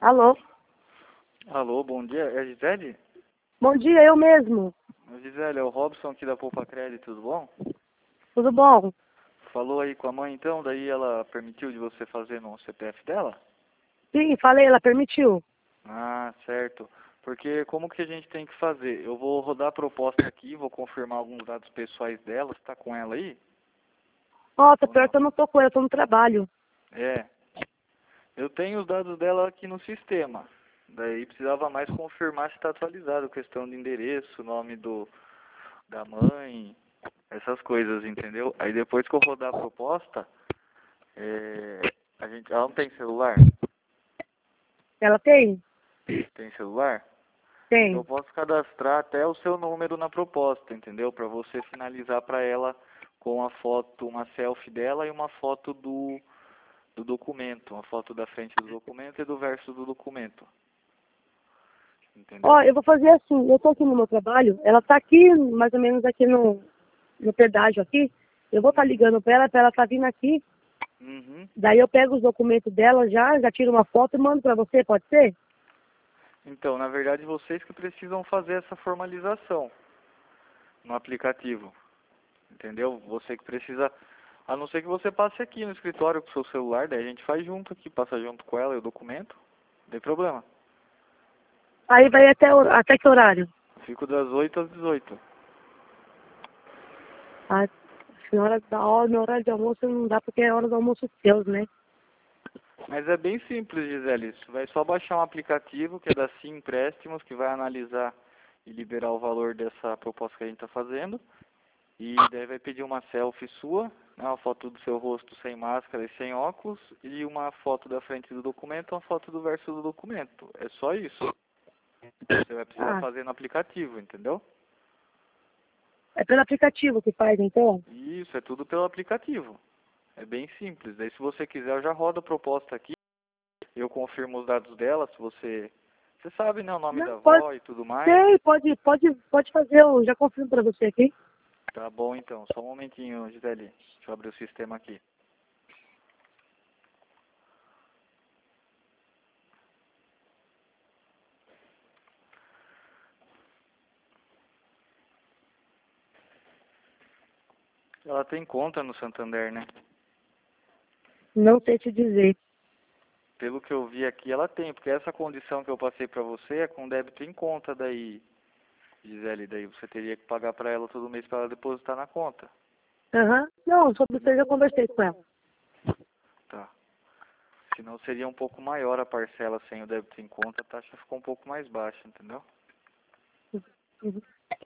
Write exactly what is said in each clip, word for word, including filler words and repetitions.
Alô? Alô, bom dia. É a Gisele? Bom dia, eu mesmo. Gisele, é o Robson aqui da Poupa Crédito, tudo bom? Tudo bom? Falou aí com a mãe então, daí ela permitiu de você fazer no C P F dela? Sim, falei, ela permitiu. Ah, certo. Porque como que a gente tem que fazer? Eu vou rodar a proposta aqui, vou confirmar alguns dados pessoais dela. Você tá com ela aí? Nossa, Ou pior não? que eu não tô com ela, eu tô no trabalho. É. Eu tenho os dados dela aqui no sistema. Daí precisava mais confirmar se está atualizado, questão de endereço, nome do da mãe, essas coisas, entendeu? Aí depois que eu rodar a proposta, é, a gente, ela não tem celular? Ela tem? Tem celular? Eu Tem. posso cadastrar até o seu número na proposta, entendeu? Para você finalizar para ela com a foto, uma selfie dela e uma foto do, do documento, uma foto da frente do documento e do verso do documento, entendeu? Ó, eu vou fazer assim, eu tô aqui no meu trabalho, ela tá aqui, mais ou menos aqui no, no pedágio aqui. Eu vou estar tá ligando pra ela, pra ela tá vindo aqui. Uhum. Daí eu pego os documentos dela já, já tiro uma foto e mando pra você, pode ser? Então, na verdade, vocês que precisam fazer essa formalização no aplicativo, entendeu? Você que precisa, a não ser que você passe aqui no escritório com o seu celular, daí a gente faz junto aqui, passa junto com ela e o documento, não tem problema. Aí vai até, o- até que horário? Fico das oito às dezoito. Ah, na hora da hora, na hora de almoço não dá porque é hora do almoço seus, né? Mas é bem simples, Gisele, isso. Vai só baixar um aplicativo que é da Sim Empréstimos, que vai analisar e liberar o valor dessa proposta que a gente está fazendo. E daí vai pedir uma selfie sua, né, uma foto do seu rosto sem máscara e sem óculos, e uma foto da frente do documento, uma foto do verso do documento. É só isso. Você vai precisar Ah, fazer no aplicativo, entendeu? é pelo aplicativo que faz então? Isso, é tudo pelo aplicativo. É bem simples. Daí se você quiser, eu já rodo a proposta aqui. Eu confirmo os dados dela, se você... Você sabe, né, o nome da Não, pode avó e tudo mais. ser, pode, pode, pode fazer, eu já confirmo pra você aqui. Tá bom, então. Só um momentinho, Gisele. Deixa eu abrir o sistema aqui. Ela tem conta no Santander, né? Não sei te dizer. Pelo que eu vi aqui, ela tem. Porque essa condição que eu passei pra você é com débito em conta daí, Gisele. Daí você teria que pagar pra ela todo mês pra ela depositar na conta. Aham. Não, sobre isso eu já conversei com ela. Tá. Senão seria um pouco maior a parcela sem o débito em conta, a taxa ficou um pouco mais baixa, entendeu? Uhum.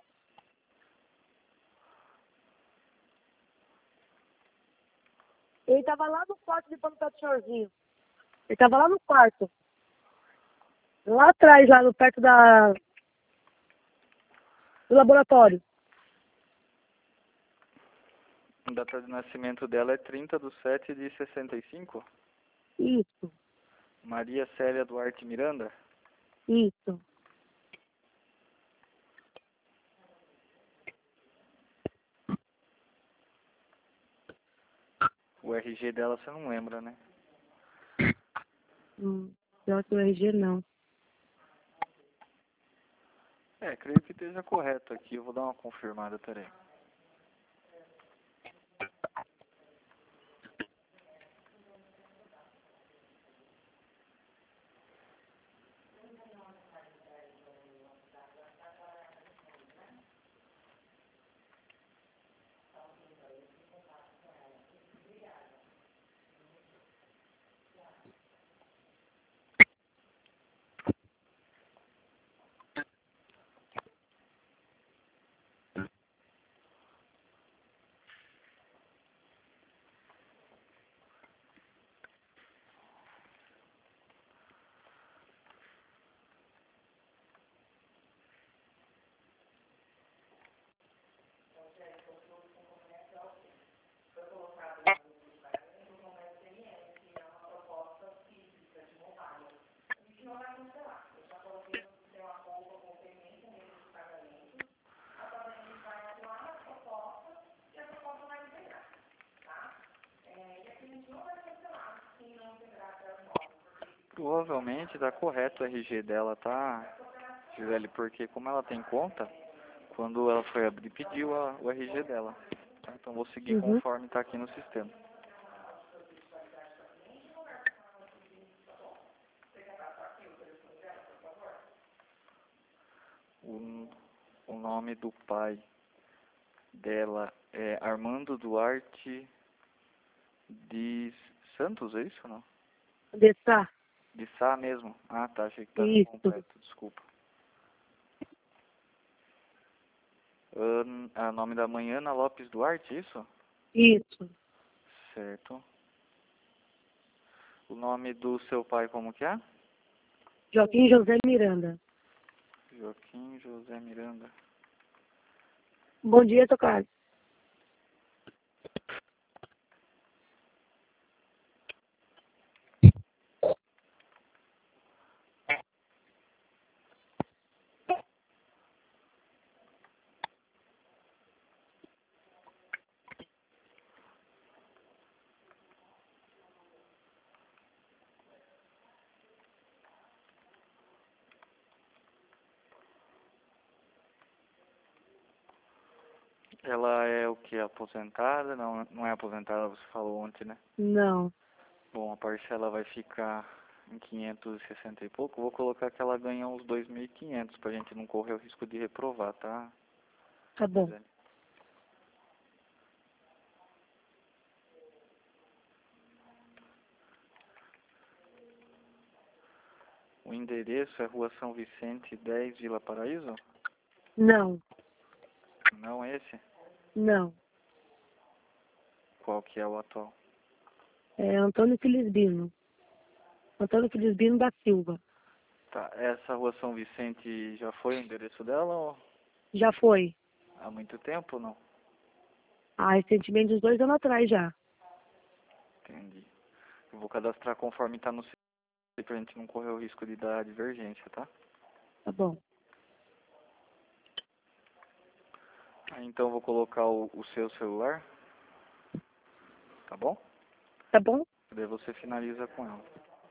Ele tava lá no quarto de pano do senhorzinho. Ele tava lá no quarto. Lá atrás, lá no perto da, do laboratório. A data de nascimento dela é trinta de sete de sessenta e cinco. Isso, Maria Célia Duarte Miranda. isso. O R G dela você não lembra, né? Hum, pior que o R G não. É, creio que esteja correto aqui. Eu vou dar uma confirmada, peraí. Provavelmente tá correto o R G dela, tá, Gisele? Porque como ela tem conta, quando ela foi abrir, pediu a, o R G dela. Tá? Então vou seguir Uhum. conforme tá aqui no sistema. O, o nome do pai dela é Armando Duarte de Santos, é isso ou não? Dessa. De Sá mesmo? Ah, tá, achei que estava Isso. incompleto, desculpa. An, a nome da mãe Ana Lopes Duarte, isso? Isso. Certo. O nome do seu pai como que é? Joaquim José Miranda. Joaquim José Miranda. Bom dia, seu Carlos. Ela é o que? Aposentada? Não, não é aposentada, você falou ontem, né? Não. Bom, a parcela vai ficar em quinhentos e sessenta e pouco. Vou colocar que ela ganha uns dois mil e quinhentos pra gente não correr o risco de reprovar, tá? Tá bom. Gisele? O endereço é Rua São Vicente dez, Vila Paraíso? Não. Não é esse? Não. Qual que é o atual? É Antônio Filisbino. Antônio Filisbino da Silva. Tá, essa Rua São Vicente já foi o endereço dela ou Já foi. há muito tempo ou não? Ah, recentemente, uns dois anos atrás já. Entendi. Eu vou cadastrar conforme está no sistema pra gente não correr o risco de dar divergência, tá? Tá bom. Aí, então eu vou colocar o, o seu celular, tá bom? Tá bom? Daí você finaliza com ela.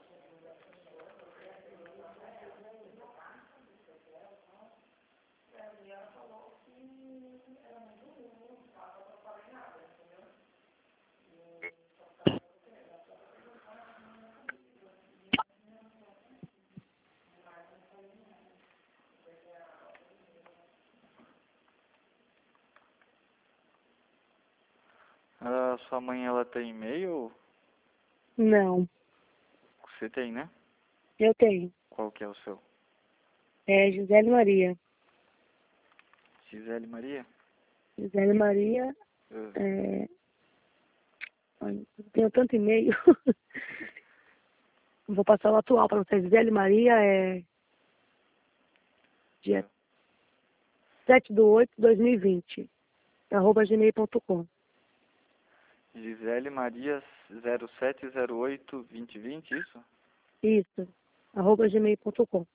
Ah, sua mãe, ela tem e-mail? Não. Você tem, né? Eu tenho. Qual que é o seu? É Gisele Maria. Gisele Maria? Gisele Maria. Ah, É... Ai, eu tenho tanto e-mail. Vou passar o atual para vocês. Gisele Maria é dia ah. sete de oito de dois mil e vinte. Arroba gmail ponto com. Gisele Maria zero sete zero oito vinte vinte, isso? Isso. Arroba gmail ponto com.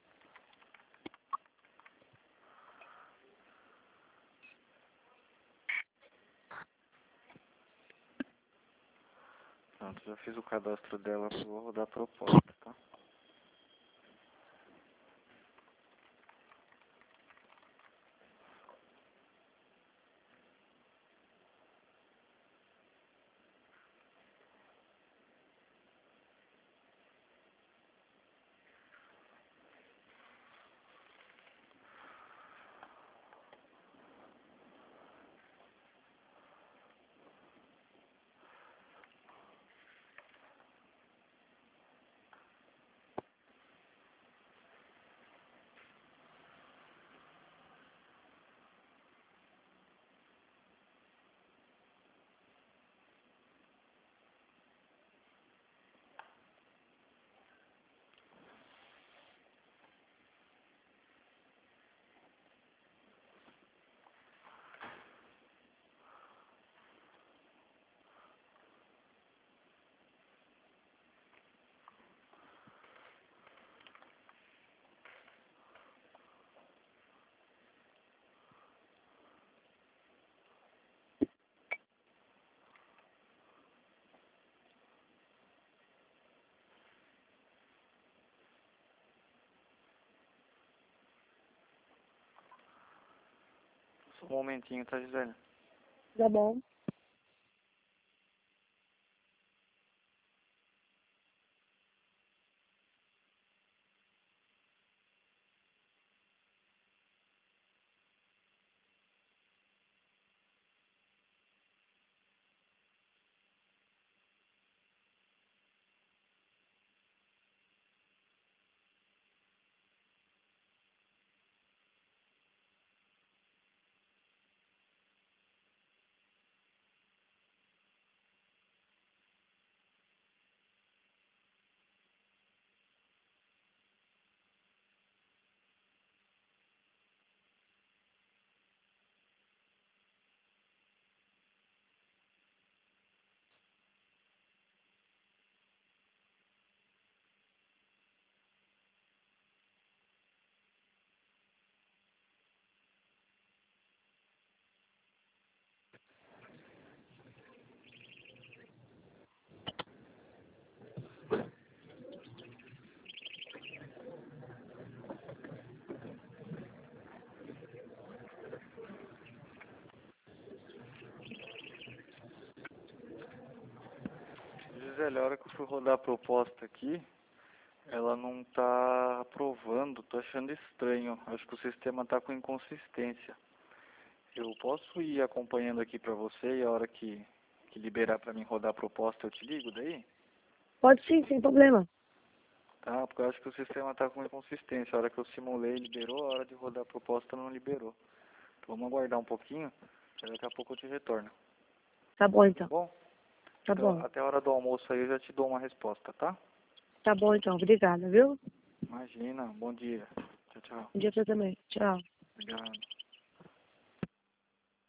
Pronto, já fiz o cadastro dela, vou rodar a proposta, tá? Um momentinho, tá, Gisele? Tá bom. Gisele, a hora que eu fui rodar a proposta aqui, ela não tá aprovando, tô achando estranho. Acho que o sistema tá com inconsistência. Eu posso ir acompanhando aqui pra você e a hora que, que liberar pra mim rodar a proposta eu te ligo daí? Pode sim, sem problema. Tá, porque eu acho que o sistema tá com inconsistência. A hora que eu simulei liberou, a hora de rodar a proposta não liberou. Então vamos aguardar um pouquinho, que daqui a pouco eu te retorno. Tá bom, Tá então. bom? Tá Então, bom. até a hora do almoço aí eu já te dou uma resposta, tá? Tá bom, então. Obrigada, viu? Imagina, bom dia. Tchau, tchau. Um dia pra você também. Tchau. Obrigado.